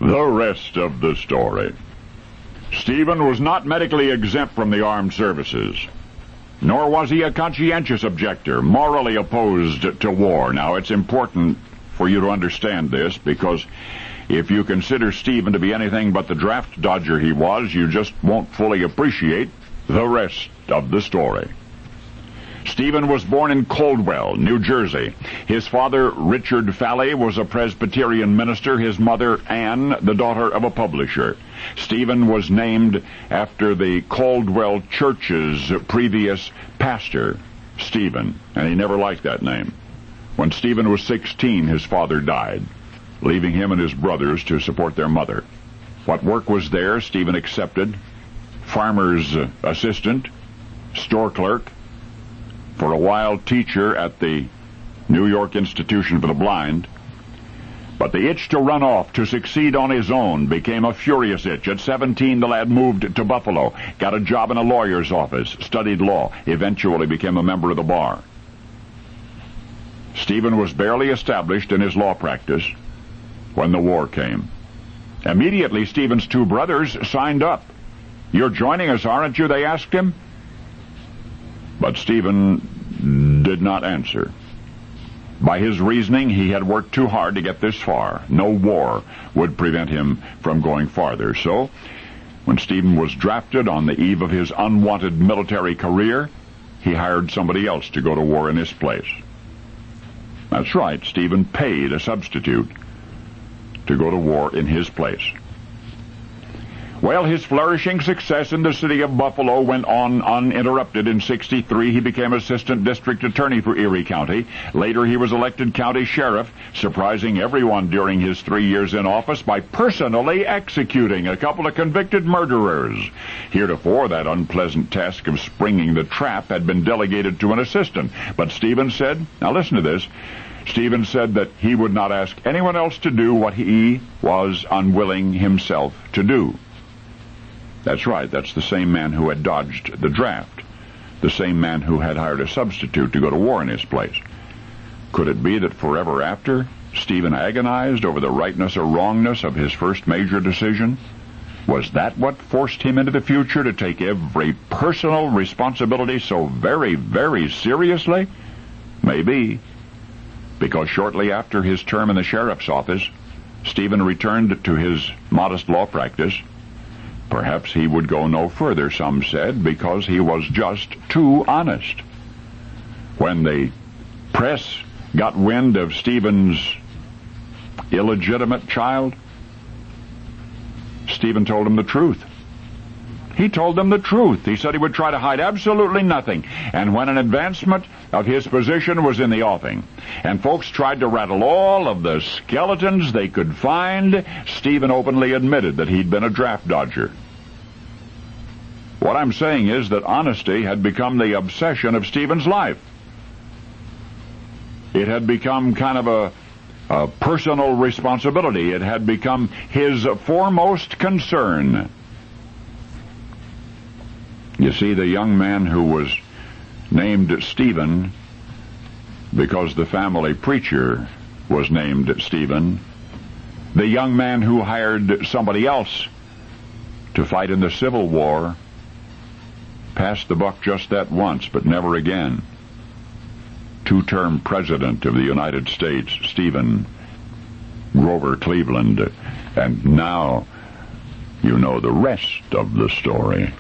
The rest of the story. Stephen was not medically exempt from the armed services, nor was he a conscientious objector, morally opposed to war. Now, it's important for you to understand this, because if you consider Stephen to be anything but the draft dodger he was, you just won't fully appreciate the rest of the story. Stephen was born in Coldwell, New Jersey. His father, Richard Falley, was a Presbyterian minister. His mother, Anne, the daughter of a publisher. Stephen was named after the Coldwell Church's previous pastor, Stephen, and he never liked that name. When Stephen was 16, his father died, leaving him and his brothers to support their mother. What work was there, Stephen accepted. Farmer's assistant, store clerk, for a while teacher at the New York Institution for the Blind. But the itch to run off, to succeed on his own, became a furious itch. At 17, the lad moved to Buffalo, got a job in a lawyer's office, studied law, eventually became a member of the bar. Stephen was barely established in his law practice when the war came. Immediately, Stephen's two brothers signed up. "You're joining us, aren't you?" they asked him. But Stephen did not answer. By his reasoning, he had worked too hard to get this far. No war would prevent him from going farther. So, when Stephen was drafted on the eve of his unwanted military career, he hired somebody else to go to war in his place. That's right, Stephen paid a substitute to go to war in his place. Well, his flourishing success in the city of Buffalo went on uninterrupted. In 1963, he became assistant district attorney for Erie County. Later, he was elected county sheriff, surprising everyone during his 3 years in office by personally executing a couple of convicted murderers. Heretofore, that unpleasant task of springing the trap had been delegated to an assistant. But Stephen said, now listen to this, Stephen said that he would not ask anyone else to do what he was unwilling himself to do. That's right, that's the same man who had dodged the draft, the same man who had hired a substitute to go to war in his place. Could it be that forever after, Stephen agonized over the rightness or wrongness of his first major decision? Was that what forced him into the future to take every personal responsibility so very, very seriously? Maybe, because shortly after his term in the sheriff's office, Stephen returned to his modest law practice. Perhaps he would go no further, some said, because he was just too honest. When the press got wind of Stephen's illegitimate child, Stephen told them the truth. He told them the truth. He said he would try to hide absolutely nothing. And when an advancement of his position was in the offing, and folks tried to rattle all of the skeletons they could find, Stephen openly admitted that he'd been a draft dodger. What I'm saying is that honesty had become the obsession of Stephen's life. It had become kind of a personal responsibility. It had become his foremost concern. You see, the young man who was named Stephen because the family preacher was named Stephen, the young man who hired somebody else to fight in the Civil War, passed the buck just that once, but never again. Two-term president of the United States, Stephen Grover Cleveland, and now you know the rest of the story.